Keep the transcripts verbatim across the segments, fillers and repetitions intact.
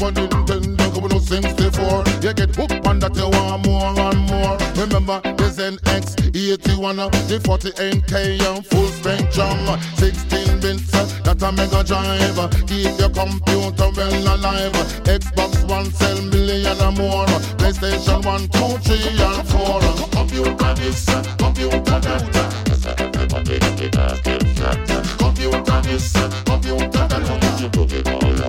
Super Nintendo, couple of sixty-four. You get hooked on that, you want more and more. Remember the Z X eighty-one, the forty-eight K full spectrum, sixteen bits, that a mega drive. Keep your computer well alive. Xbox One sell million or more. PlayStation one, two, three and four. Computer this, computer that. Everybody get it, get that. Computer this, computer that. Computer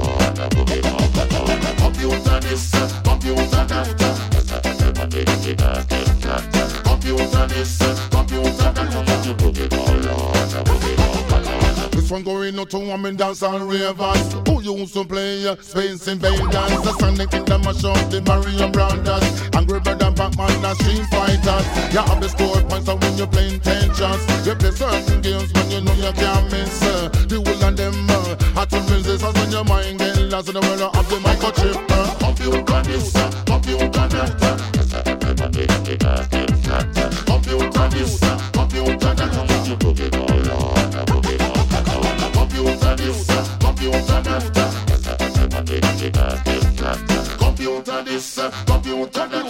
this, computer that. Everybody get it, get that. Computer this, computer that. This one going out to women dance and ravers who used to play uh, Space Invaders. The Sonic Kingdom mash up the Mario Brothers, Angry Bird and Batman and Street Fighters. You have the score points and when you're playing Tetris. You play certain games when you know you can't miss uh, the whole of them uh, hot to resist us when your mind get lost in the world of the microchip. uh, Computer this, uh, computer that. Everybody get that, get that. Computer this, uh, computer that. Computer this, computer that. Everybody get that, get that. Computer this, computer that.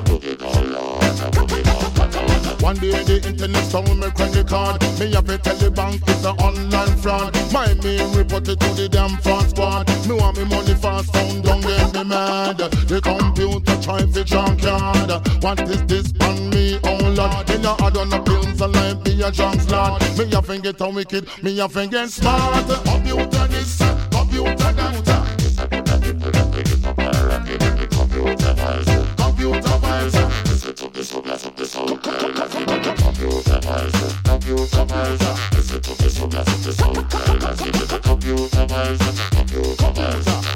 One day the internet stole my credit card. Me have to tell the bank it's an online fraud. My mail reported to the damn fraud squad. Me want me money fast, found don't get me mad. The computer try to junk card. What is this on me, oh Lord? Me no add on the pills and life be a junk slot. Me have to get a wicked, me have to get smart. Computer this, computer that.